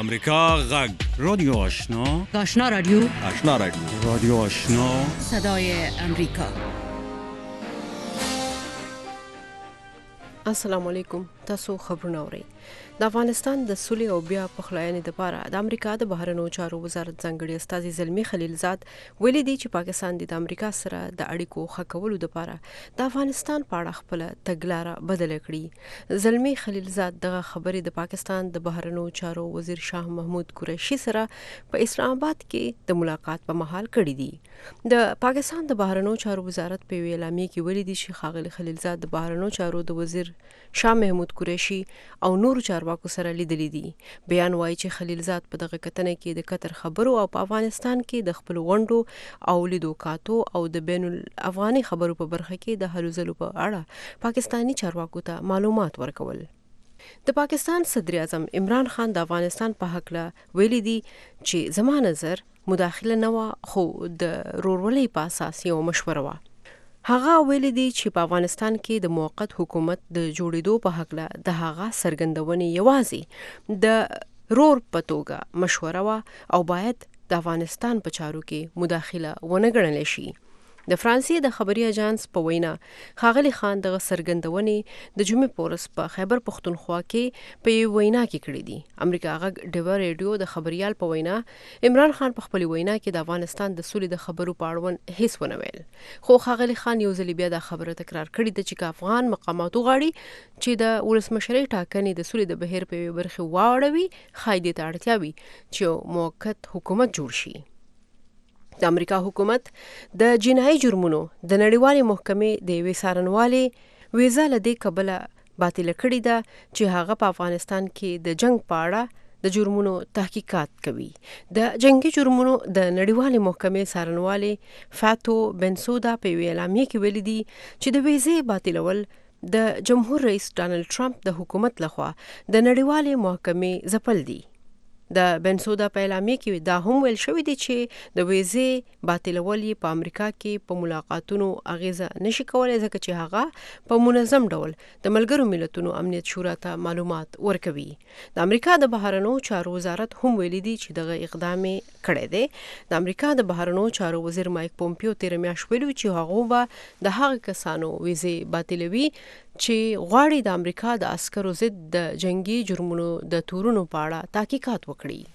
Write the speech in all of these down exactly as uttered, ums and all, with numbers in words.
امریکا غږ رادیو آشنا آشنا رادیو آشنا رادیو رادیو آشنا صدای امریکا. السلام علیکم. تاسو خبرونه اورئ. د افغانستان د سولې او بیا پخلاینې لپاره د امریکا د بهرنیو چارو وزارت ځانګړي استازي زلمی خلیلزاد ویلي دی چې پاکستان د امریکا سره د اړیکو ښه کولو لپاره د افغانستان په اړه خپل تګلاره بدله کړي. زلمی خلیلزاد دغه خبرې د پاکستان د بهرنیو چارو وزیر شاه محمود قریشي سره په اسلام آباد کې د ملاقات په مهال کړي دي. د پاکستان د بهرنیو چارو وزارت په اعلامیه کې ویلي دی چې ښاغلي خلیلزاد د بهرنیو چارو د وزیر شاه محمود قریشي او نور چارواکو سره لیدلي دي. بیان وایي چې خلیلزاد په دغه کتنه کې د قطر خبرو او په افغانستان کې د خپل غونډو او لیدو کاتو او د بین الافغاني خبرو په برخه کې د هلو ځلو په اړه پاکستانی چارواکو ته معلومات ورکول. د پاکستان صدر اعظم عمران خان د افغانستان په حق له ویلي دي چې زما نظر مداخله نه وه، خو د رورولۍ په اساس یو مشوره وه. هغه ویلي دی چې په افغانستان کې د موقت حکومت د جوړېدو په حق له د هغه څرګندونې یوازې د رور په توګه مشوره وه او باید د افغانستان په چارو کې مداخله ونه ګڼل شي. د فرانسې د خبري اژانس په وینا ښاغلي خان دغه څرګندونې د جمعې په ورځ په خیبر پښتونخوا کې په یوه وینا کې کړې دي. امریکا غږ ډیوه ریډیو د خبریال په وینا عمران خان په خپل وینا کې د افغانستان د سولې د خبرو په اړوند هیڅ ونه ویل، خو ښاغلي خان یو ځل بیا دا خبره تکرار کړې ده چې افغان مقاماتو غواړي چې د ولسمشرۍ ټاکنې د سولې د بهیر په یوې برخې واړوي، ښایي دې ته اړتیا وي چې موقت حکومت جوړ شي. د امریکا حکومت د جنایي جرمونو د نړیوالې محکمې د یوې څارنوالې ویزا له دې کبله باطله کړې ده چې هغه په افغانستان کې د جنگ په اړه د جرمونو تحقیقات کوي. د جنگي جرمونو د نړیوالې محکمې څارنوالې فاتو بنسودا په یوې اعلامیه کې ویلي دي چې د ویزې باطلول د جمهور رئیس ډانلډ ټرمپ د حکومت لخوا د نړیوالې محکمې ځپل دي. د بنسودا په اعلامیه کې دا هم ویل شوی دی چې د ویزې باطلول یې په امریکا کې په ملاقاتونو اغیزه نشي کولای، ځکه چې هغه په منظم ډول د ملګرو ملتونو امنیت شورا ته معلومات ورکوي. د امریکا د بهرنیو چارو وزارت هم ویلي دی چې دغه اقدام کړی دی. د امریکا د بهرنیو چارو وزیر مایک پومپیو تېره میاشت ویلي چې هغه به د هغه کسانو ویزې باطلوي چې غواړي د امریکا د عسکرو ضد د جنگي جرمونو د تورونو په اړه تحقیقات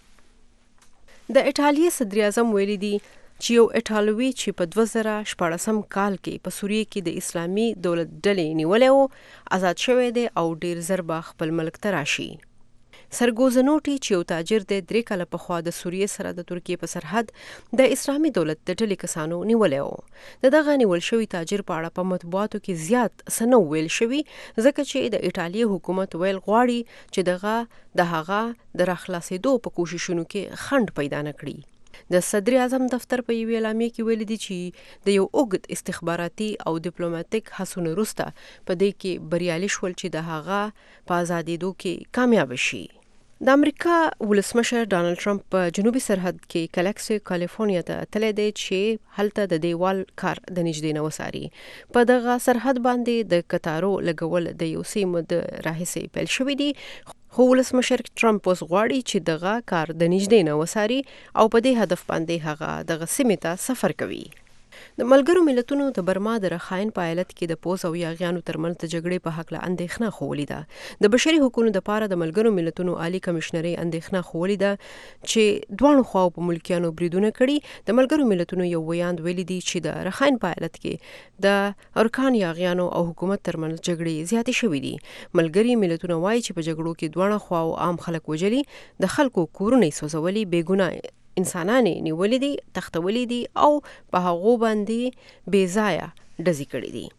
وکړي. د ایټالیا صدر اعظم ویلي دی چې یو ایټالوي چې په دوه زره شپاړسم کال کې په سوریه کې د اسلامي دولت ډلې نیولې و آزاد شوی دی او ډیر زر به خپل ملک ته راشي. سرګوزنوټي چې یو تاجر دی درې کاله پخوا د سوریې سره د ترکیې په سرحد د اسلامي دولت د ډلې کسانو نیولی و. د دغه نیول شوي تاجر په اړه په مطبوعاتو کې زیات څه نه ویل شوي، ځکه چې د ایټالیا حکومت ویل غواړي چې دغه د هغه د راخلاصېدو په کوششونو کې خنډ پیدا نه کړي. د صدر اعظم دفتر په یوې اعلامیه کې ویلي دي چې د یو اوږد استخباراتي او ډیپلوماټیک هڅو وروسته په دې کې بریالي شول چې د هغه په ازادېدو کې کامیاب شي. د امریکا ولسمشر ډانلډ ټرمپ په جنوبي سرحد کې کلکسي کالیفورنیا ته تللی دی چې هلته د دیوال کار د نږدې نه وڅاري. په دغه سرحد باندې د کتارو لګول د یو څه موده راهیسې پیل شوي دي، خو ولسمشر ټرمپ اوس غواړي چې دغه کار د نږدې نه وڅاري او په دې هدف باندې هغه دغه سیمې ته سفر کوي. د ملګرو ملتونو د برما د رخاین په ایالت کې د پوځ او یاغیانو ترمنځ د جګړې په هکله اندېښنه خوولې ده. د بشري حقوقو دپاره د ملګرو ملتونو عالی کمشنرۍ اندېښنه خوولې ده چې دواړو خواو په ملکیانو بریدونه کړي. د ملګرو ملتونو یو ویاند ویلي دی چې د رخاین په ایالت کې د ارکان یاغیانو او حکومت ترمنځ جګړې زیاتې شوې دي. ملګري ملتونه وایي چې په جګړو کې دواړه خواو عام خلک وژلي، د خلکو کورونه یې سوځولي، بېګناه انسانان یې نیولي دي، تښتولي دي او په هغو باندې بې ځایه ډزې کړي دي.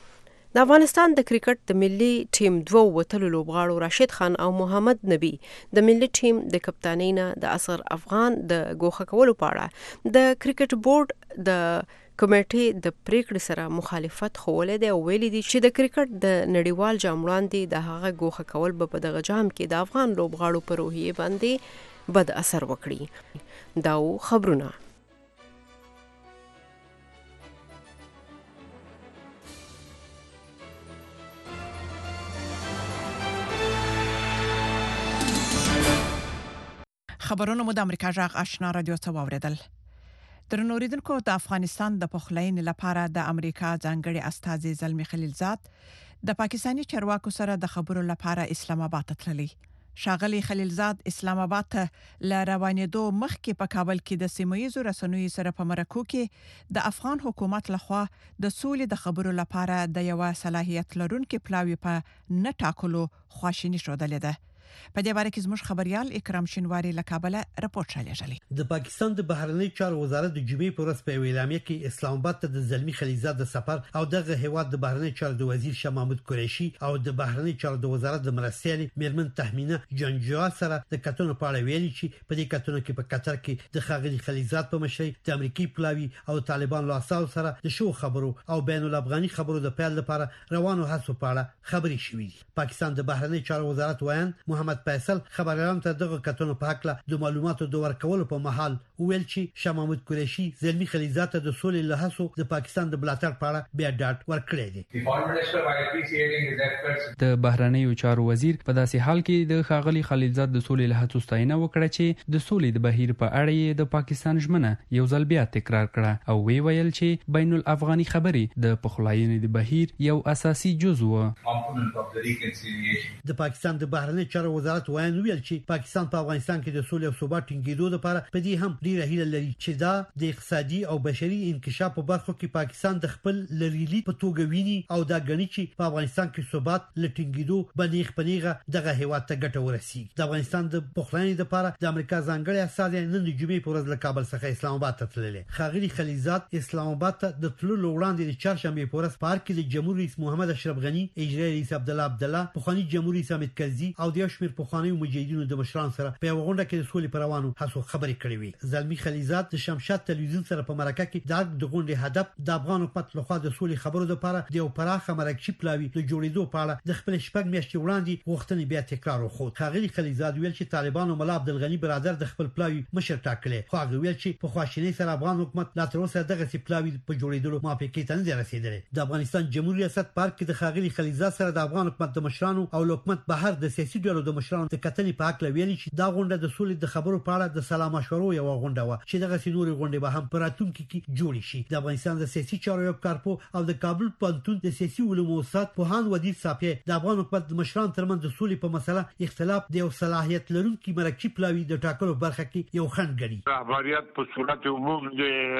د افغانستان د کرکټ د ملي ټیم دوه وتلو لوبغاړو راشد خان او محمد نبی د ملي ټیم د کپتانۍ نه د اصغر افغان د ګوښه کولو په اړه د کرکټ بورډ د کمیټې د پریکړې سره مخالفت ښوولی دی او ویلي دي چې د کرکټ د نړیوال جام وړاندې د هغه ګوښه کول به په دغه جام کې د افغان لوبغاړو په روحیې باندې بد اثر وکړي. دا خبرونه خبرونه مو د امریکا جغ آشنا رادیو څخه واوریدل. درنوریدونکو د افغانستان د پخلاین لپاره د امریکا ځانګړي استازي زلمی خلیلزاد د پاکستاني چارواکو سره د خبرو لپاره اسلام آباد ته تللی. شاغلی خلیلزاد اسلام آباد ته ل روانېدو مخکې په کابل کې د سیمایي رسنیو سره په مرکو کې د افغان حکومت لخوا د سولې د خبرو لپاره د یو صلاحیت لرونکو پلاوی په نه ټاکلو خواشینی شودلې ده. په دې باره کې زموږ خبريال اکرام شینواری له کابل راپورټ شالېږي. د پاکستان د بهرنی چارو وزارت د جمعې په ورځ په اعلامیه کې اسلام آباد ته د زلمی خلیلزاد د سفر او دغه هیواد د بهرنی چارو د وزیر شاه محمود قریشي او د بهرنی چارو د وزارت د مرستيالي میرمن تحمینه جنجوا سره د کتونو په اړه ویلي چې په دې کتونو کې په قطر کې د خاغلی خلیلزاد په مشرۍ د امریکای پلاوی او طالبان له اساس سره د شو خبرو او بین الافغاني خبرو د پیل لپاره روانو هڅو په اړه خبري شوې. پاکستان د بهرنی چارو وزارت وایي محمد فیصل خبريالانو ته دغه کتونو په حق له د معلوماتو د ورکولو په محل ویل چې شاه محمود قریشي زلمی خلیلزاد ته د سولې له هڅو د پاکستان د بلاتړ په اړه بیا ډاټ ورکړی دی. د بهرنیو چارو وزیر په داسې حال کې د خاغلی خلیلزاد د سولې له هڅو ستاینه وکړه چې د سولې د بهیر په اړه د پاکستان ژمنه یو ځل بیا تکرار کړه او وی ویل چې بین الافغاني خبرې د پخلاینې د بهیر یو اساسي جزء و. د پاکستان د بهرنیو چارو وزارت وایي ویل چې پاکستان په افغانستان کې د سولې او ثبات ټینګېدو لپاره په دې هم ډیره هیله لري چې دا د اقتصادي او بشري انکشاف په برخو کې پاکستان د خپل لریلی په توګه ویني او دا غني چې په افغانستان کې ثبات لټینګېدو باندې خپلېغه دغه هیواد ته ګټه ورسیږي. د افغانستان د پخلاینې لپاره د امریکا ځانګړي استازي نن د جمعې په ورځ له کابل څخه اسلام آباد ته تللی. خاغلی خلیلزاد اسلام آباد ته د تللو وړاندې د چهارشنبه په ورځ پارک کې د جمهور رئیس محمد اشرف غنی، اجرایي رئیس عبد الله عبد الله، پخوانی جمهور رئیس حامد کرزي او د شمیر پخوانی مجاهدینو د مشران سره په غونډه کې د سولې پروانو هڅو خبرې کړې وې. زلمی خلیلزاد د شمشاد تلویزیون سره په مرکه کې د غونډې هدف د افغان حکومت لخوا د سولې خبرو لپاره د یو پراخه مرکزي پلاوی د جوړېدو په اړه د خپل شپږ میاشتې وړاندې غوښتنې بیا تکرار وکړ. خاغلی خلیلزاد ویل چې طالبان او ملا عبدالغنی برادر د خپل پلاوی مشر ټاکلې، خو هغه ویل چې په خواشینۍ سره افغان حکومت لا تر اوسه دغه سي پلاوی په جوړېدلو موافقې ته نه رسیدلی. د افغانستان جمهوریت ریاست پارک کې د خاغلی خلیلزاد سره د افغان حکومت د مشرانو او حکومت بهر د سیاسي ډلو د مشرانو د کتنې په حق ویلي چې دا غونډه د سولې د خبرو په اړه د سلام مشورو یو غونډه و چې دغه سينوري غونډه به هم پراتونکو کې جوړ شي. د افغانستان د سیاسي چارو یو کارپو او د کابل پانتون د سیاسي علومو استاد پوهان ودی صافي د افغان حکومت د مشرانو ترمنځ د سولې په مسله اختلاف د یو صلاحیت لرونکي مرکزي پلاوی د ټاکلو برخه کې یو خنډ ګڼي. رهبریت په صورت عموم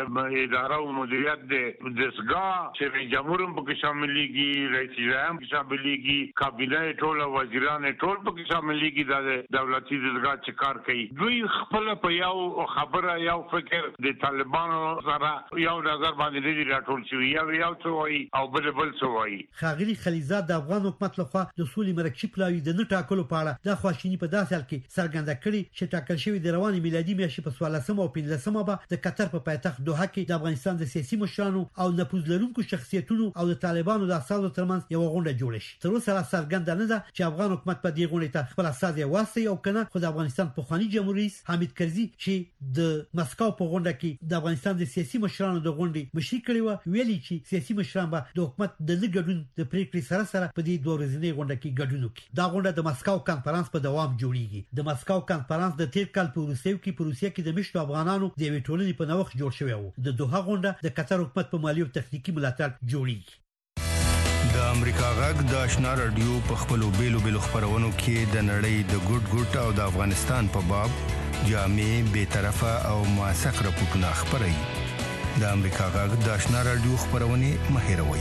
د اداره او مدیریت د دسګاه چې جمهور په کې شاملېږي، رئیس جمهور کې شاملېږي، کابینه ټول وزیران ټول په کې شاملېږي د دولتي دسګاه چې کار کوي. دوی خپل په یو خبره یو فکر د طالبانو سره یو نظر باندې لري راټول شوی یو یو څه وایي او بل بل څه وایي. خاغلی خلیلزاد د افغان حکومت لخوا د سولې مرکزي پلاوی د نه ټاکلو په اړه د خواشینی په داسې حال کې څرګنده کړي چې ټاکل شوی د رواني میلادي میاشتې په څوارلسمه او پنځلسمه به د قطر په پایتخت دوحه کې د افغانستان د سیاسي مشرانو او نفوذ لرونکو شخصیتونو او د طالبانو د اساسو ترمنځ یو غونډه جوړه شي. تر اوسه څرګنده نه ده چې افغان حکومت په دې غونډه ته خپل اساس واسي او کنه. خو د افغانستان پخوانی جمهور رئیس حامد کرزي چې د مسکو په غونډه کې د افغانستان د سیاسي مشرانو د غونډې مشري کړې و، ویلي چې سیاسي مشران به د حکومت د نه ګډون د پریکړې سره سره په دې دوه ورځې غونډه کې ګډون وکړي. دا غونډه د مسکو کانفرنس په دوام جوړیږي. د مسکو کانفرنس د تیر کال په روسیې کې په روسیې کې د مشتو افغانانو د ویټ ټولنې په نوښت جوړ شوی و. د دوحه غونډه د قطر حکومت په مالی او تخنیکی ملاتړ جوړیږي. د امریکا غږ د آشنا رادیو په خپلو بیلو بیلو خبرونو کې د نړۍ د ګډ ګډ او د افغانستان په باب جامع، بی‌طرفه او موثق راپورټونه خبري. د امریکا غږ د آشنا رادیو خبرونه مهیروي.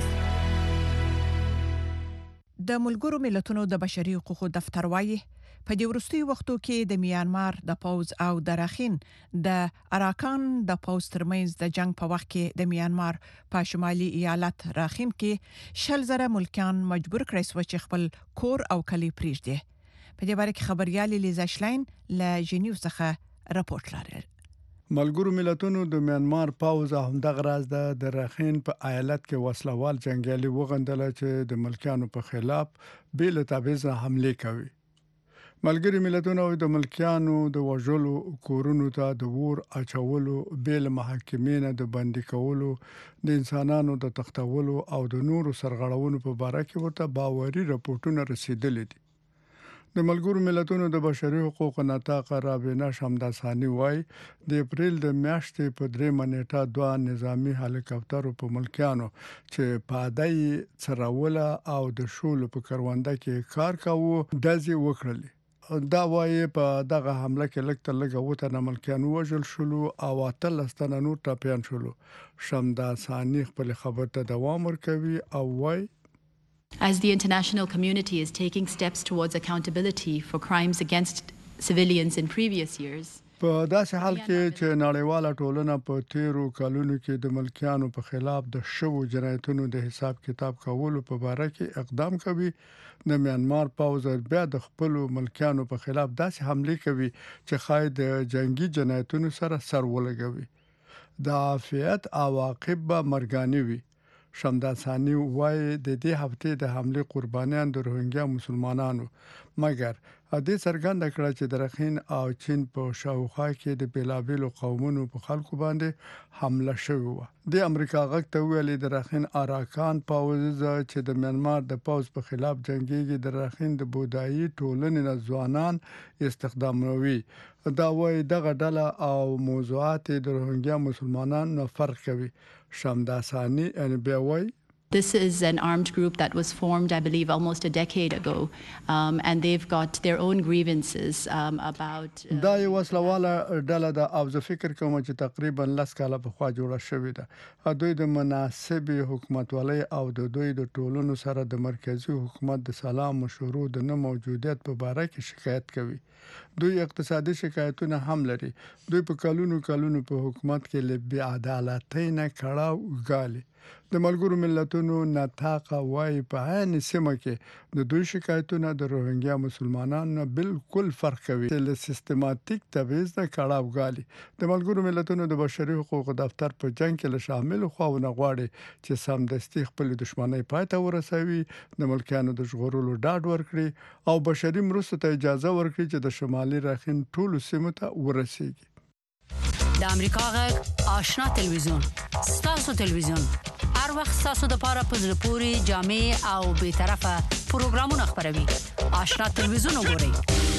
د ملګرو ملتونو د بشري حقوقو دفتر وايي په دې وروستي وختو کې د میانمار د پوز او د راخین د اراکان د پوز ترمنځ د جنگ په وخت کې د میانمار په شمالي ایالت راخین کې شل زره ملکیان مجبور کړي شو چې خپل کور او کلی پریږدي. په دې باره کې خبريال لیزا شلاین له جنیو څخه راپورټ لري. ملګرو ملتونو د میانمار پاوز همدغه راز د راخین په ایالت کې وسلوال جنگیالي وغندل چې د ملکیانو په خلاف بیل تابعیض حمله کوي. ملګری ملتونو د ملکیانو د وژلو، کورونو ته د ور اچولو، بیل محاکمې د بندي کولو، د انسانانو د تختولو او د نورو سرغړونو په اړه کې ورته باوري راپورټونه رسیدلي دي. د ملګرو ملتونو د بشري حقوقو نطاق رابینه شمداسانی وای د اپریل د میاشتې په درې منېټه دوه نظامی هلیکاپټرو په ملکیانو چې پادای څراوله او د شولو په کرونده کې کار کاوه دزي وکړل دا وایي په دغه حمله کې لکه لږه وته نه ملکیانو وژل شول او اتل ستنه نور ټاپیان شول شمداسانی خپل خبر ته دوام ورکوي او وای As the international community is taking steps towards accountability for crimes against civilians in previous years, په داسې حال کې چې نړیواله ټولنه په تیرو کلونو کې د ملکیانو په خلاف د شوو جنایتونو د حساب کتاب کولو په اړه کې اقدام کوي د میانمار پوز بیا د خپل ملکیانو په خلاف داسې حمله کوي چې خای د جنگي جنایتونو سره سر ولګوي د عافیت عواقب به مرګاني وي شمداسانی وای د دې هفته د حمله قربانیان د روهینګیا مسلمانانو مګر ا دې څرګنده کړه چې د رخین او چین په شاوخوا کې د بیلابیلو قومونو په خلکو باندې حمله شوې و د امریکا غږ ته ویلي د رخین اراکان پاوز چې د میانمار د پاوز په خلاف جنگيږي د رخین د بودایي ټولنې نه ځوانان استخداموي دا وای دغه ډله او موضوعات د روهینګیا مسلمانانو فرق کوي شمداسانی ان بیاوی This is an armed group that was formed, I believe, almost a decade ago, um, and they've got their own grievances um, about. دا یو وسلواله ډله د او زه فکر کوم چې تقریبا لس کاله په خوا جوړه شوې ده. دوی د مناسبې حکومتولۍ او د دوی د ټولنو سره د مرکزی حکومت د سلام مشورو د نه موجودیت په اړه کې شکایت کوي. دوی اقتصادي شکایتونه هم لري. دوی په کلونو کلونو په حکومت کې لبي عدالتۍ نه کړهو غالي. د ملګرو ملتونو نطاق وای په عین سیمه کې د دوی شکایتونه د روهینګیا مسلمانانو بالکل فرق کوي چې سیستماتیک تبعیض نه کړهو غالي. د ملګرو ملتونو د بشري حقوقو دفتر په جنگ کې له شامل خواونه غواړي چې سمدستي خپل دښمنۍ پای ته ورسوي د ملکانو د ژغورلو ډاډ ورکړي او بشري مرستو ته اجازه ورکړي چې د شمالي راخین ټولو سیمو ته ورسیږي. د امریکا غږ آشنا تلویزیون ستاسو تلویزیون هر وخت ستاسو د پاره په زړه پوري جامع او به طرفه پروګرامونه خبروي. آشنا تلویزیون وګورئ.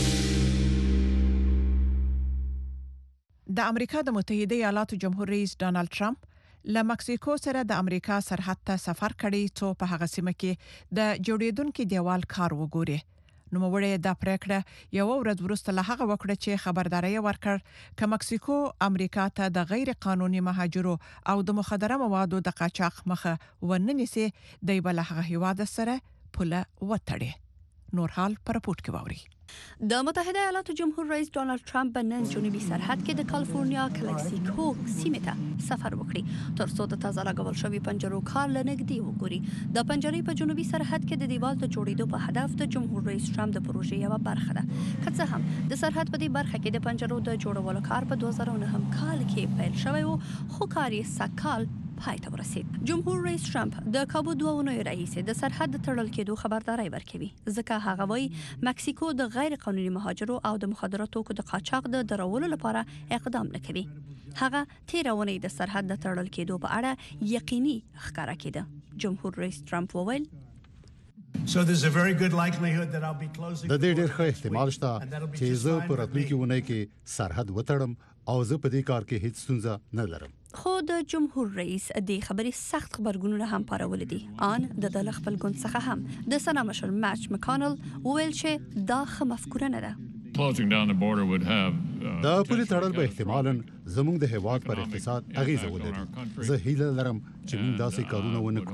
د امریکا د متحده ایالاتو جمهور رئیس ډانلډ ټرمپ له مکسیکو سره د امریکا سرحد ته سفر کړی څو په هغه سیمه کې د جوړیدونکو دیوال کار وګوري. نو موږ دا پریکړه یو ورځ وروسته له هغه وکړه چې خبرداري ورکړ ک مکسیکو امریکا ته د غیر قانوني مهاجرو او د مخدره موادو د قاچاق مخه وننسي د بل هغه هیواد سره پوله وټړي. نور حال پر رپورت کې ووري. د متحده ایالاتو جمهور رئیس ډانلډ ټرمپ نن جنوبي سرحد کې د کالیفورنیا کلکسیکو سیمه ته سفر وکړي ترڅو د تازه راغول شوی پنجرو کار لنګدي وګوري. د پنجرې په جنوبي سرحد کې د دیوال د جوړېدو په هدف د جمهور رئیس ټرمپ د پروژې یو برخه ده. که څه هم د سرحد په دې برخه کې د پنجرو د جوړولو کار په دوه زره نه کال کې پیل شوی و خو کار یې سکهال پای ته ورسید. جمهور رئیس ټرمپ د کابو دوه اونۍ رئیس د سرحد د تړل کېدو خبرداري ورکوي ځکه هغه وایي مکسیکو د غیر قانوني مهاجرو او د مخدراتو توکو د قاچاق د درولو لپاره اقدام نه کوي. هغه تیر اونۍ د سرحد د تړل کېدو په اړه یقیني ښکارا کړه. جمهور رئیس ټرمپ وویل So there's a very good likelihood that I'll be closing. د دې ډېر ښه احتمال شته چې زه په راتلونکي ونې کې سرحد وتړم او زه په دې کار کې هیڅ ستونزه نه لرم. خو د جمهور رئیس د خبرې سخت خبرګونونه هم پارول دي. ان د دل خپل ګوند څخه هم د سنا مشر ماچ مکانل ویل چې دا خه مفکوره نه ده. Closing down the border would have دا پولی تړل به احتمالاً زموږ د هیواد پر اقتصاد اغیزه ولري. زه هیله لرم چې موږ داسې کارونه ونه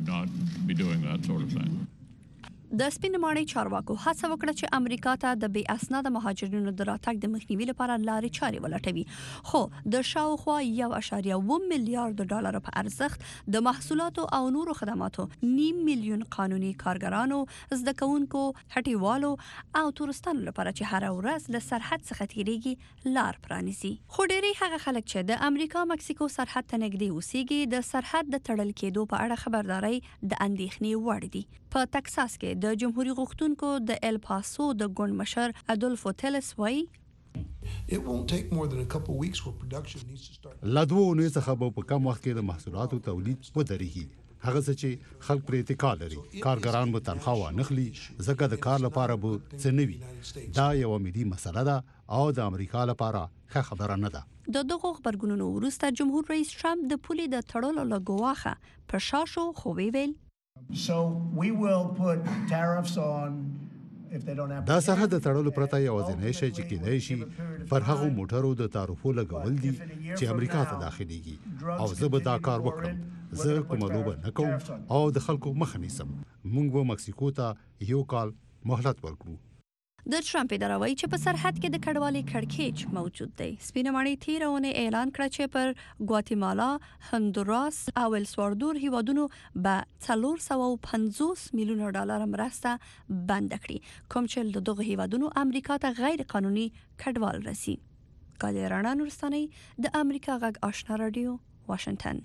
کړو. د سپین ماڼۍ چارواکو هڅه وکړه چې امریکا ته د بې اسناد مهاجرینو د راتګ د مخنیوي لپاره لارې چارې ولټوي. خو د شاوخوا یو اشاریه اووه میلیارډ ډالر په ارزښت د محصولاتو او نورو خدماتو نیم میلیون قانوني کارګرانو، زده کوونکو، هټیوالو او تورستانو لپاره چې هر ورځ له سرحد څخه تیریږي لار پرانیزي. خو ډېری هغه خلک چې د امریکا مکسیکو سرحد ته نږدې اوسېږي د سرحد د تړل کېدو په اړه خبرداري د اندېښنې وړ دي. په تکساس کې د جمهوریت غوښتونکو د ال پاسو د ګوند مشر ادولفو تلس وایي It won't take more than a couple weeks for production needs to start. لا دوه اونۍ څخه په کم وخت کې د محصولاتو تولید ودرېږي. هغه څه چې خلک پرې اتکا لري کارګران به تنخواه نخلي ځکه د کار لپاره به څه نه وي دا یو ملي مسله ده او د امریکا لپاره ښه خبره نه ده. د دغه خبرګونونو وروسته جمهور رئیس ټرمپ د پولې د تړلو لګواخه پر شاشو خو ویل So we will put tariffs on دا سرحد تړلو پرته یوازینی شی چې کېدای شي پر هغو موټرو د تعرفو لګول دي چې امریکا ته داخليږي او زه به دا کار وکړم. زه کومه لوبه نه کوم او د خلکو مخه نیسم. موږ به مکسیکو ته یو کال مهلت ورکړو. د ټرمپ اداره وایي چې په سرحد کې د کډوالۍ کړکېچ موجود دی. سپینه ماڼۍ تیرونه اعلان کړ چې پر ګواتیمالا، هندوراس او السوالدور هیوادونو به څلور سوه او پنځوس میلیونه ډالر مرسته بند کړي کوم چې د دغه هیوادونو امریکا ته غیر قانوني کډوال رسي. ګالرانا نورستاني د امریکا غږ آشنا رادیو واشنگټن.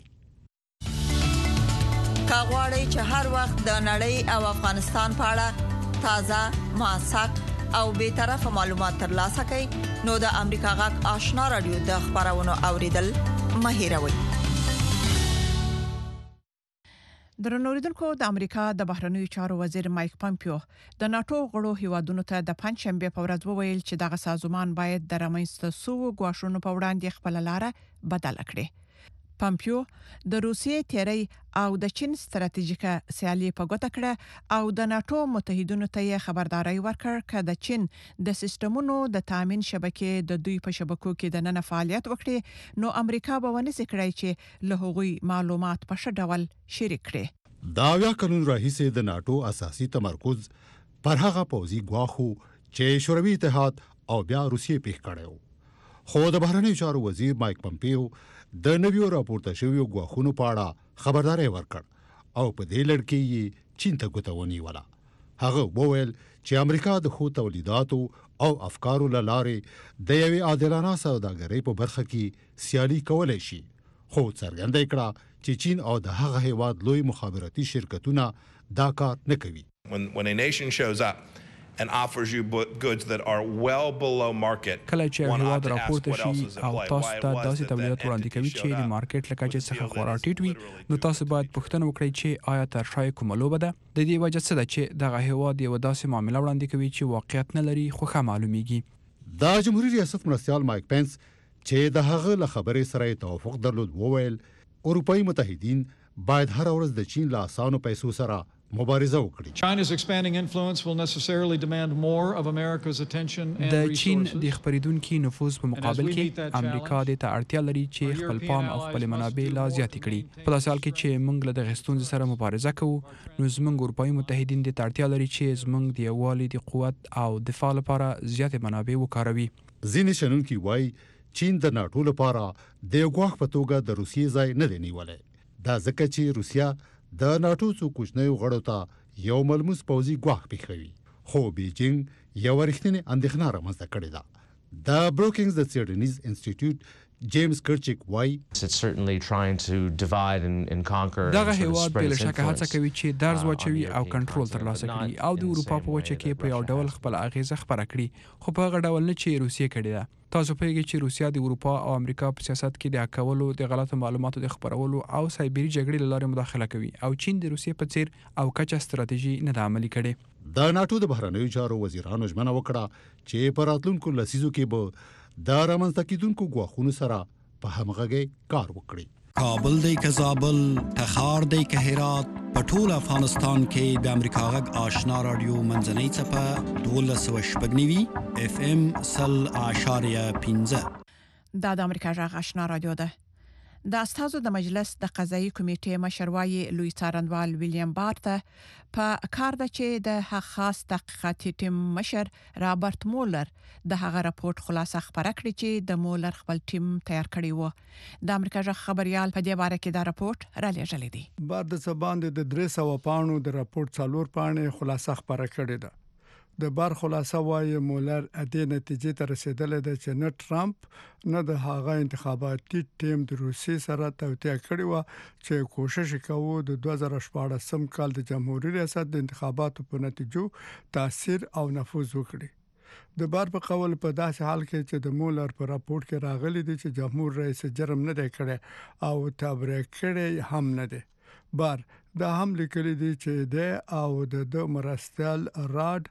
کاغوري چې هر وخت د نړۍ او افغانستان په اړه تازه موثق او به طرفه معلومات ترلاسه کړئ نو د امریکا غږ آشنا رادیو د خبرونو اوریدل مه هیروئ. درنوریدونکو د امریکا د بهرنیو چارو وزیر مایک پامپیو د ناتو غړو هیوادونو ته د پنځشنبه په ورځ وویل چې دغه سازمان باید د رامنځته شوو غواړنو په وړاندې خپل لار بدل کړي. پامپیو د روسیې تیری او د چین ستراتیژیکه سیالي په ګوته کړه او د ناتو متحدینو ته خبرداري ورکړه چې د چین د سیستمونو د تامین شبکې د دوی په شبکو کې د نن فعالیت وکړي نو امریکا به ونی سکړای چې له هغوی معلومات په ښه ډول شریک کړي. دا بیا قانون راهیسه د ناتو اساسي تمرکز پر هغه پوزي غواخو چې شوروي اتحاد او بیا روسیې پیښ کړو. خو د بهرنیو چارو وزیر مایک پامپیو د نویو راپورته شویو غواخونو په اړه خبرداري ورکړ او په دې لړ کې یې چین ته ګوته ونیوله. هغه وویل چې امریکا د خو تولیداتو او افکارو لاره د یوې عادلانه سوداګرۍ په برخه کې سیالي کولای شي خو څرګنده کړه چې چین او د هغه هیواد لوی مخابراتي شرکتونه دا کار نه کوي. When when a nation shows up and offers you goods that are well below market. کله چې هیواد راپورته شي او تاسو ته داسې تولیدات وړاندې کوي چې د مارکیټ لکه چې څخه خورا ټیټ وي نو تاسو باید پوښتنه وکړئ چې آیا تر شای کومه لوبه ده. د دې وجه څه ده چې دغه هیواد یو داسې معامله وړاندې کوي چې واقعیت نه لري خو ښه معلومیږي. دا جمهوریت ریاست مرستیال مایک پنس چې د هغه له خبرې سره توافق درلود وویل اروپאי متحدین باید هر ورځ د چین له اسانو پیسو سره مبارزه وکړي. China's expanding influence will necessarily demand more of America's attention and resources. د چین د خبرېدونکو نفوذ په مقابل کې امریکا د ته اړتیا لري چې خپل پام او خپل منابع لا زیات کړي. په داسې حال کې چې موږ له دغه ستونزې سره مبارزه کوو نو زموږ اروپאי متحدین د ته اړتیا لري چې زموږ د یووالي د قوت او دفاع لپاره زیات منابع وکاروي. ځینې شنونکي وایي چین د ناتو لپاره د یو غواخ په توګه د روسیې ځای نه دی نیولی. دا ځکه چې روسیا د ناتو څو کوچنیو غړو ته یو ملموس پوځي ګواښ پیښوي خو بیجینګ یو رښتینې اندېښنه رامنځته کړې ده. د بروکینګز د څېړنیز انسټیټیوټ جیمز کرچیک وایي دغه هیواد بل شک هڅه کوي چې درز واچوي او کنټرول ترلاسه کړي او د اروپا په وچه کې په یو ډول خپل اغیزه خبره کړي خو په هغه ډول نه چې روسیې کړې ده. تاسو پیږئ چې روسیا د اروپا او امریکا په سیاست کې د حکولو د غلطو معلوماتو د خبرولو او سایبری جګړې لاره مداخله کوي او چین د روسیې په څیر او کچه ستراتیژي نه د عملي کړي. د ناتو د بهرنیو چارو وزیرانو ژمنه وکړه چې په راتلونکو لسیزو کې به د رامنځته کېدونکو ګواښونو سره په همغږۍ کار وکړي. کابل دی که زابل، تخار دی که هرات، په ټول افغانستان کې د امریکا غږ آشنا رادیو منځنۍ څپه دولس سوه شپږ نوي اف ام سل اعشاریه پنځه. دا د امریکا غږ آشنا رادیو ده. د استازو د مجلس د قضایي کمیټې مشروعي لوی څارنوال ویلیام بار ته په کار ده چې د خاص تحقیقاتي ټیم مشر رابرټ مولر د هغه راپورټ خلاصه خبره کړې چې د مولر خپل ټیم تیار کړی و. د امریکا غږ خبريال په دې باره کې دا راپورټ را لېږلی دی. بار د سباند د درې سوه پاڼو د راپورټ څلور پاڼې خلاصه خبره کړې ده. د بار خلاصه وايي مولر اته نتیجې ته رسیدل د چې نه ټرمپ نه د هغه انتخاباتي ټیم د روسي سره توطئه کړې و چې کوشش کوي د دوه زره شپاړسم کال د جمهوریت ریاست د انتخاباتو په نتیجو تاثیر او نفوذ وکړي. د بار په قول په داسې حال کې چې د مولر په راپورټ کې راغلي دي چې جمهور رئیس جرم نه دی کړی او تبرئه کړی هم نه دی. بار دا هم لیکلي دي چې د او د مرستيال راډ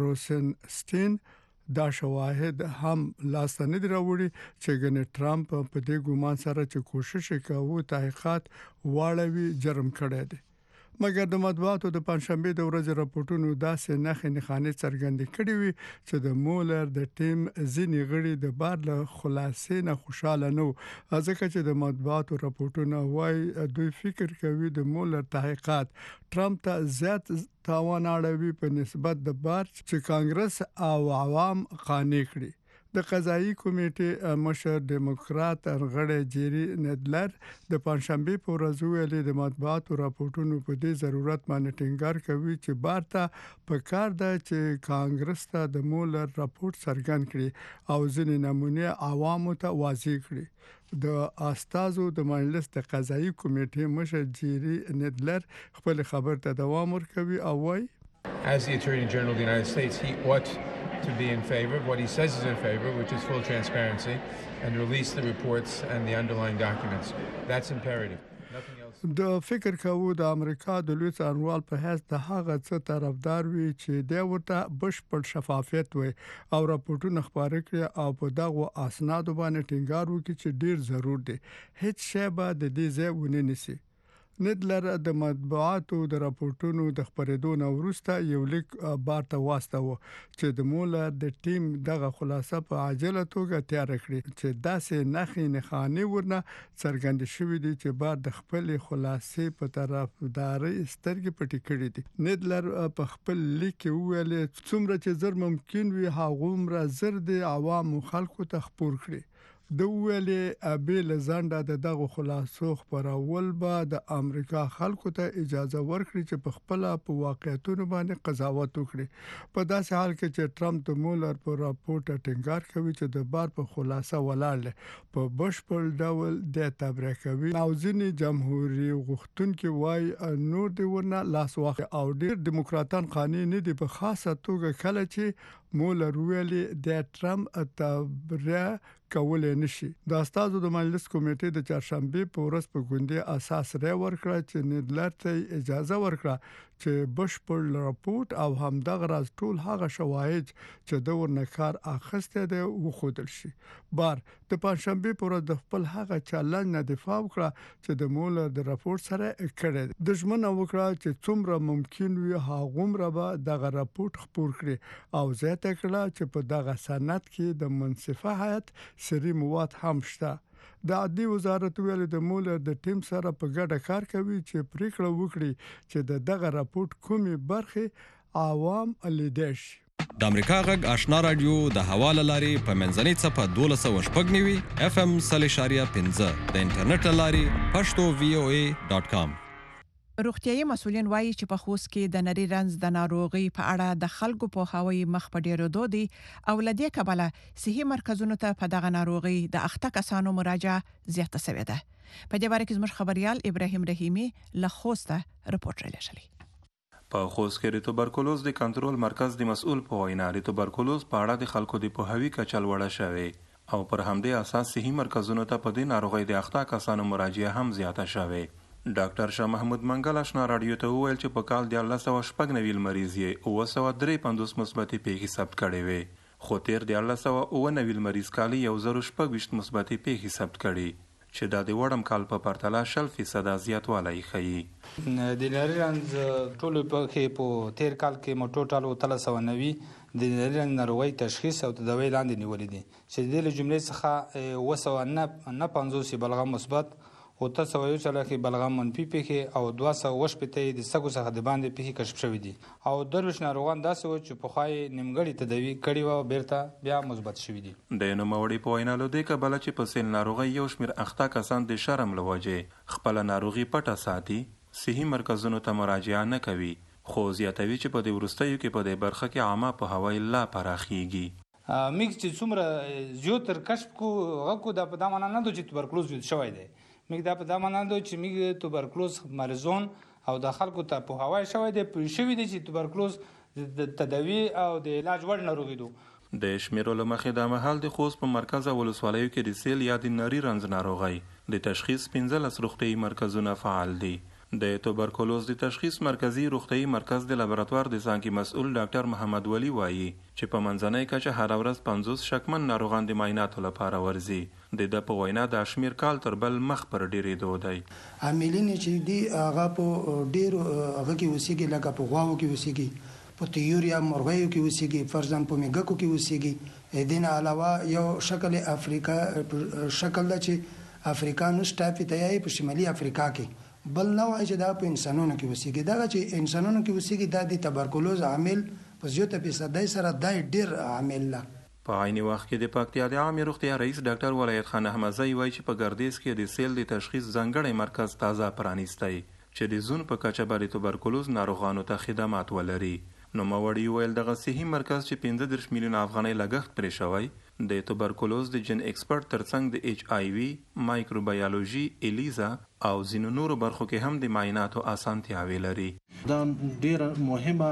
روسنسټین دا شواهد هم لاسته نه دی راوړي چې ګنې ټرمپ په دې ګومان سره چې کوشش کوي تحقیقات واړوي جرم کړی دی. مګر د مطبوعاتو د پنځشنبه د ورځې راپورټونو داسې نښې نښانې څرګندې کړې وي چې د مولر د ټیم ځینې غړي د بار له خلاصې نه خوشاله نه وو، ځکه چې د مطبوعاتو راپورټونه وايي دوی فکر کوي د مولر تحقیقات ټرمپ ته زیات تاوان اړوي په نسبت د بار چې کانګرس او عوام قانع کړي. د قضایي کمیټې مشر ډیموکرات غړی جيري ندلر د پنځشنبه په ورځ ویلي د مطبوعاتو راپورټونو په دې ضرورت باندې ټینګار کوي چې بارته په کار ده چې کانګرس ته د مولر راپورټ څرګند کړي او ځینې نمونه عوامو ته واضح کړي. د استازو د مجلس د قضایي کمیټې مشر جيري ندلر خپل خبر ته دوام ورکوي او وايي As the Attorney General of the United States, he ought to be in favor of what he says is in favor, which is full transparency, and release the reports and the underlying documents. That's imperative. Nothing else. د فکر کوو د امریکا د لوی څارنوال په حیث د هغه څه طرفدار وي چې د ورته بشپړ شفافیت وي او راپورټونه خبرې کړي او په دغه اسنادو باندې ټینګار وکړي چې ډیر ضرور دي. هیڅ شی به د دې ځای ونه نیسي. ندلر د مطبوعاتو د راپورټونو د خبرېدو نه وروسته یو لیک بار ته واستاوه چې د مولر د ټیم دغه خلاصه په عاجله توګه تیار کړي چې داسې نښې نښانې ورنه څرګند شوې دي چې بار د خپل خلاصې په طرفداري سترګې پټې کړې دي. ندلر په خپل لیک ویل څومره چې زر ممکن وي هغومره زر د عوامو خلکو ته خبر کړي. د ویلې ابل زنده د دغه خلاصو خبرول به د امریکا خلکو ته اجازه ورکړي چې په خپل په واقعیتونو باندې قضاوت وکړي. په داسې حال کې چې ټرمپ د مولر په راپورټ ټینګار کوي چې د بار په خلاصه ولاړ په بشپړ ډول د تبرئه کوي او ځینې جمهوریت غوښتونکي وایي نور دی ورنه لاس واخلي او ډیر دیموکراتان قانوني نه دي په خاصه توګه کله چې مولر ویلي د ټرمپ تبرئه کولای نشي. د استازو د مجلس کمیټې د چهارشنبه په ورځ په ګوندي اساس رې ورکړه چې ندلر ته اجازه ورکړه چې بشپړ راپورټ او همدغه راز ټول هغه شواهد چې د ورنکار اخسته ده وخودل شي. بار د پنځشنبه په ورځ د خپل هغه چلنج نه دفاع وکړه چې د مولر د راپورټ سره کړی د ژمنه وکړه چې څومره ممکن وي هغومره به دغه راپورټ خبر کړي او زیاته کړه چې په دغه سند کې د منصفه هیئت سری مواد هم شته. د عدلي وزارت ویل د مولر د ټیم سره په ګډه کار کوي چې پریکړه وکړي چې دغه راپورټ کومي برخه عوام لیدل شي. د امریکا غږ آشنا رادیو د حواله لاري په منځنۍ صفه دولس شپږ نیوي اف ام صلی شاریه پنځه د انټرنیټ لاري پښتو وی او ای ډاٹ کام. روغتيایي مسولین وایي چې په خوست کې د نری رنز د ناروغي په اړه د خلکو په هوایي مخ په ډیرو دودي او لدې کبله صحي مرکزونو ته په دغه ناروغي د اخته کسانو مراجعه زیاته شوې ده. په دې باره کې زموږ خبريال ابراهيم رحیمي له خوسته رپورټ رالیږلی. په خوست کې د توبرکلوز د کنټرول مرکز د مسؤل په وینا د توبرکلوز په اړه د خلکو د پوهاوی کچه لوړه شوې او پر همدې اساس صحي مرکزونو ته په دې ناروغي د اخته کسانو مراجعه هم زیاته شوې. ډاکټر شاه محمود منګل آشنا رادیو ته وویل چې په کال د الله سو شپږ نوي مریض یې او سو درې پنځوس مثبتې پیښې ثبت کړې وې خو تیر د الله سو او نوي مریض کال یو زر شپږ وشت مثبتې پیښې ثبت کړې چې د دې وړم کال په پرتله شل فیصد زیاتوالی ښیي. د نری رنز ټول په په تیر کال کې مو ټوټال وتل سو نوي د نری رنز ناروغي تشخیص او تداوی لاندې نیولې دي چې د جملې څخه وسو نه پنځوس بلغم مثبت او تاسو یو چې لکه بلغم منفي پیښه او دوه سوه وشپته د سګو څخه د باندې پیښه کشف شوې دي او دروش ناروغان داسې و چې په خوای نیمګړی تداوی کړي و بیرته بیا مثبت شوې دي. د نوموړي په وینا لودي کبل چې په سیل ناروغي یو شمیر اخته کسان د شرم لوجه خپل ناروغي پټه ساتي صحي مرکزونو ته مراجعه نه کوي خو زیاتوي چې په دې ورستیو کې په دې برخه کې عامه په هوای لا پراخيږي. میګ چې څومره زیاتر کشف کو غو د په دمانه نه د توبرکلوز شوی دی میګ دا په دمانه د چې میګ توبرکلوز مریضون او د خلکو ته په هوای شوی دی په شوی دی چې توبرکلوز د تداوی او د علاج وړ ناروغي دي. د شمیرو لمخې د محل د خوست په مرکز ولسوالیو کې د سیل یا د نری رنز ناروغي د تشخیص پنځلس روغتیايي مرکزونه فعال دي د توبرکلوز د تشخیص مرکزی روغتیايي مرکز د لابراتوار د څانګې مسؤل ډاکټر محمد ولی وایي چې په منځنۍ کچه هر ورځ پنځوس شکمن ناروغان د معایناتو لپاره ورځي. د د په وینا د شمیر کال تر بل مخ پر ډیرېدو دی. عاملین چې دی هغه په ډیرو هغه کې اوسېږي لکه په غواو کې اوسېږي، په تیوریا مرغیو کې اوسېږي، فرضاً په میګکو کې اوسېږي. دین علاوه یو شکل افریقا شکل ده چې افریقانوس ټایفي په شمالي افریقا کې، بل نوع چې دا په انسانونو کې اوسېږي. دغه چې انسانونو کې اوسېږي دا د تبرکلوز عامل په زیاته فیصدۍ سره دا ډېر عامل ده. په عین وخت کې د پکتیا د عامې روغتیا رئیس ډاکټر ولایت خان احمدزی وایي چې په ګردیز کې د سیل د تشخیص ځانګړی مرکز تازه پرانیستی چې د زون په کچه باندې توبرکلوز ناروغانو ته خدمات ولري. نو موري ویل دغه صحي مرکز چې پنځه دېرش میلیون افغانۍ لګښت پرې شوی د توبرکلوز د جن ایکسپرت ترڅنګ د ایچ آی وي، مایکروبیولوژي، الیزا او ځینو نورو برخو کې هم د معایناتو اسانتیاوې لري. دا ډیره مهمه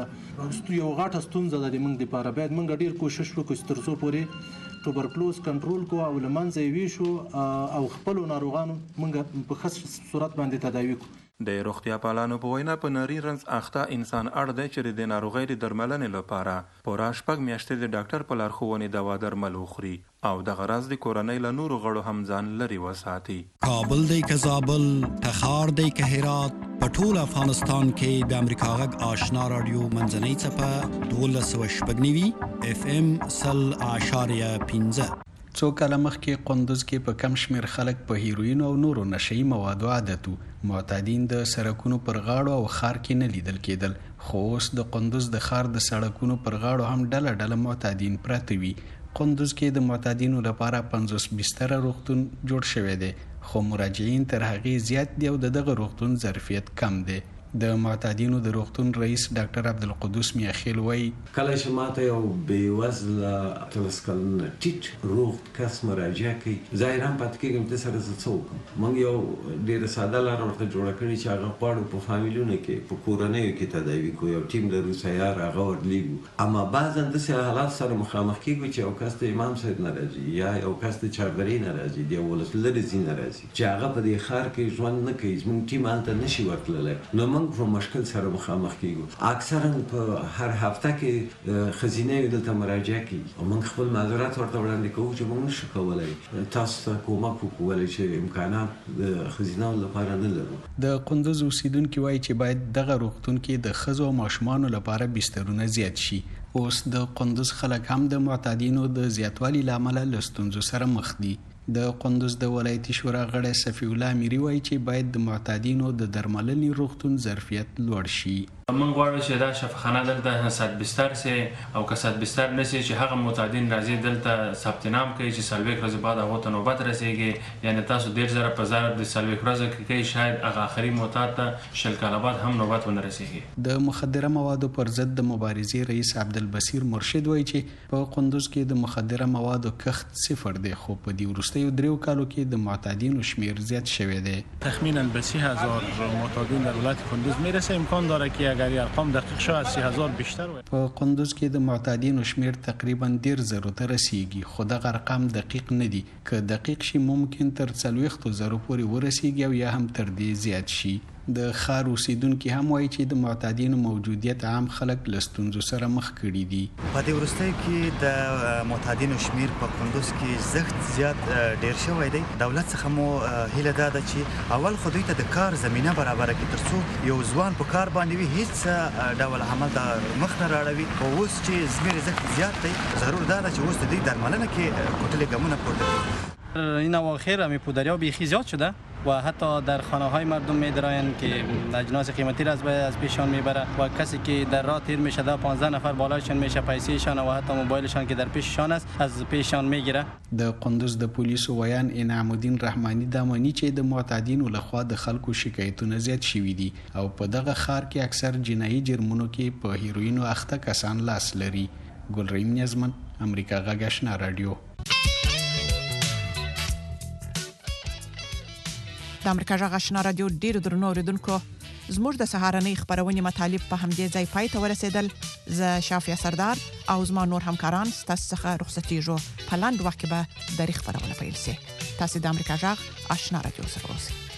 یو غټه ستونزه ده د موږ لپاره. باید موږ ډیر کوشش وکړو چې تر څو پورې توبرکلوز کنټرول کو او له منځه یې ویشو او خپلو ناروغانو موږ په ښه صورت باندې تداوي کړو. د روغتیا پالانو په وینا په نری رنځ اخته انسان اړ دی چې د ناروغۍ د درملنې لپاره پوره شپږ میاشتې د ډاکټر په لارښوونې دوا درمل وخوري او د غرض د کورنۍ له نورو غړو هم ځان لري وساتي. کابل دی که زابل، تخار دی که هرات، په ټول افغانستان کې د امریکا غږ آشنا رادیو منځنۍ څپه دولس سوه شپږ نوي اف ام سل اعشاریه پنځه. څو کاله مخکې قندوز کې په کم شمیر خلک په هیروین او نورو نشئی موادو عادتو معتادین د سړکونو پر غاړو او خار کې نه لیدل کېدل، خو اوس د قندوز د خار د سړکونو پر غاړو هم ډله ډله معتادین پراته وي. قندوز کې د معتادینو لپاره پنځوس بستره روغتون جوړ شوی دی، خو مراجعین تر هغې زیات دي او د دغه روغتون ظرفیت کم دی. د معتادینو د روغتون رئیس ډاکټر عبدالقدوس میاخیل وایي کله چې ماته یو بې وزله اتلس کلنه ټیټ روغ کس مراجعه کوي، ظاهراً پاتې کېږم ته سره زه څه وکړم. موږ یو ډېره ساده لاره ورته جوړه کړې چې هغه غواړو په فامیلونو کې په کورنیو کې تداوي کړو، یو ټیم لرو سیار هغه ورلیږو. اما بعضاً داسې حالات سره مخامخ کېږو چې یو کس د امام صاحب نه راځي یا یو کس د چاردرۍ نه راځي، د یو ولس لرې ځای نه راځي چې هغه په دې ښار کې ژوند نه کوي، زموږ ټیم هلته نشي ورتللی. نو موږ په مشکل سره مخامخ کیږو. اکثرا په هر هفته کې خزینه دلته مراجعه کوي او موږ خپل معذرت ورته وړاندې کوو چې موږ نشو کولای تاسو ته کومک وکړو چې امکانات د خزینه لپاره نه لرو. د قندوز اوسیدونکو وایي چې باید دغه روغتون کې د ښځو او ماشومانو لپاره بسترونه زیات شي. اوس د قندوز خلک هم د معتادینو د زیاتوالي له امله له ستونزو سره مخ دي. د قندوز د ولایتي شورا غړی صفی الله امیري وایي چې باید د معتادینو د درملنې روغتون ظرفیت لوړ شي. موږ غواړو چې دا شفاخانه دلته صد بستر سي او که صد بستر نسي چې هغه معتادین راځي دلته ثبت نام کوي چې څلوېښت ورځې بعد هغو ته نوبت رسېږي. یعنې تاسو ډېر زره په ضرب د څلوېښت ورځو کې کوي، شاید هغه آخري معتاد ته شل کاله بعد هم نوبت ونه رسېږي. د مخدره موادو پر ضد د مبارزې رئیس عبدالبصیر مرشد وایي چې په قندوز کې د مخدره موادو کښت صفر دی، خو په دې وروستیو دریو کالو کې د معتادینو شمیر زیات شوی دی. تخمینا به سی هزار معتادین در ولایت قندوز میرسه. امکان داره که اگر ارقام دقیق شود از سی هزار بیشتر وي. په قندوز کې د معتادینو شمیر تقریبا ډیر زرو ته رسیږي، خو دغه ارقام دقیق نه دي. که دقیق شي ممکن تر څلوېښتو زرو پورې ورسیږي او یا هم تر دې زیات شي. د ښار اوسیدونکي هم وایي چې د معتادینو موجودیت عام خلک له ستونزو سره مخ کړي دي. په دې وروستیو کې د معتادینو شمیر په قندوز کې زښت زیات ډیر شوی دی. دولت څخه مو هیله دا ده چې اول خو دوی ته د کار زمینه برابره کړي تر څو یو ځوان په کار باندې وي هیڅ ډول عمل د مخ نه راړوي. خو اوس چې زمیر زښت زیات دی ضرور دا ده چې اوس د دوی درملنه کې کوټلې ګامونه پورته کړي. این اواخر همی پودریا بیخی زیاد شده و حتی در خانه های مردم میدرایند که اجناس قیمتی را از پیشان میبره و کسی که در راه تیر میشه ده پانزده نفر بالایشان میشه پیسهشان و حتی موبایلشان که در پیششان است از پیششان میگیره. د قندوز د پولیسو ویان انعام الدین رحمانی دامنی چې د معتادینو لخوا د خلکو شکایتونه زیات شوي دي او په دغه ښار کې اکثر جنایي جرمونو کې په هیروینو اخته کسان لاس لري. ګلریم نیازمن، امریکا غږ آشنا رادیو. د امریکا غږ آشنا رادیو ډیرو درنو اوریدونکو، زموږ د سهارنۍ خبرونې مطالب په همدې ځای پای ته ورسېدل. زه شافیا سردار او زما نور همکاران ستاسو څخه رخصتېږو. په لاندې وخت کې به د خبرونه پیل شي. تاسو د امریکا غږ آشنا رادیو سره اوسئ.